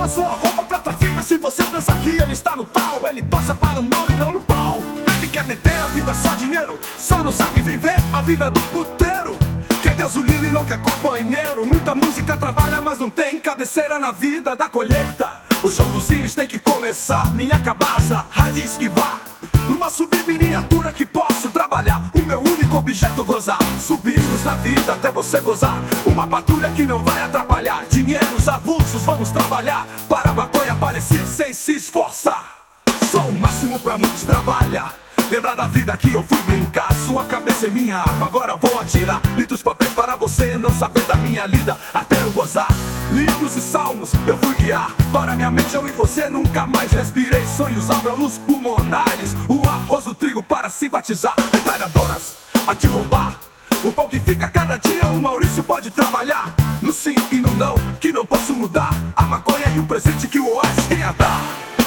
a sua roupa preta fina. Se você pensa que ele está no pau, ele passa para o nome, não no pau. Ele quer meter a vida só dinheiro, só não sabe viver a vida do puteiro. Quer gasolina e não quer companheiro. Muita música trabalha, mas não tem cabeceira na vida da colheita. O show dos cílios tem que começar. Minha cabaça, rádio esquivar. Numa subminiatura que posso trabalhar. O meu único objeto gozar. Subimos na vida até você gozar. Uma patrulha que não vai atrapalhar. Dinheiros avulsos, vamos trabalhar para a maconha aparecer sem se esforçar. Sou o máximo pra muitos trabalhar. Lembrar da vida que eu fui brincar. Sua cabeça é minha arma, agora vou atirar. Litos papéis para você não saber da minha lida até eu gozar. Livros e salmos eu fui guiar. Para minha mente eu e você nunca mais respirei. Sonhos abram nos pulmonares. O arroz, o trigo para se batizar. Metralhadoras a te roubar. O pão que fica cada dia o Maurício pode trabalhar. No sim e no não, que não posso mudar. A maconha e o presente que o Oasis tem a dar.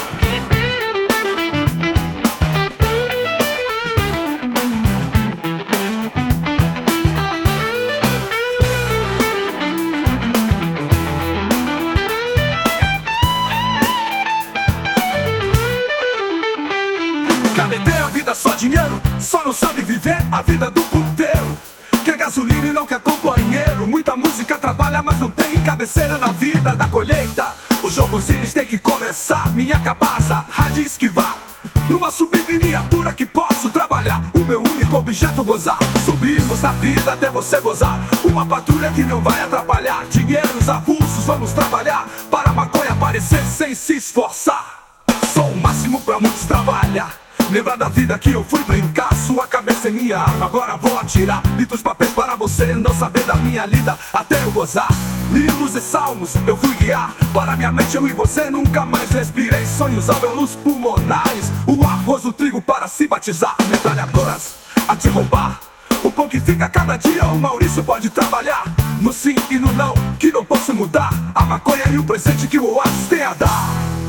Quer meter a vida só dinheiro, só não sabe viver a vida do puteiro. Quer gasolina e não quer companheiro. Muita música trabalha, mas não tem cabeceira na vida da colheita. O jogo cílios tem que começar. Minha cabaça, rádio esquivar. Numa subminiatura que posso trabalhar. O meu único objeto gozar. Subimos na vida até você gozar. Uma patrulha que não vai atrapalhar. Dinheiros avulsos, vamos trabalhar para a maconha aparecer sem se esforçar. Sou o máximo pra muitos trabalhar. Lembrar da vida que eu fui brincar. Sua cabeça é minha arma, agora vou atirar. Litos papéis para você não saber da minha lida até eu gozar. Livros e salmos eu fui guiar. Para minha mente eu e você nunca mais respirei. Sonhos abram nos pulmonares. O arroz, o trigo para se batizar. Metralhadoras a te roubar. O pão que fica cada dia o Maurício pode trabalhar. No sim e no não, que não posso mudar. A maconha e o presente que o Oasis tem a dar.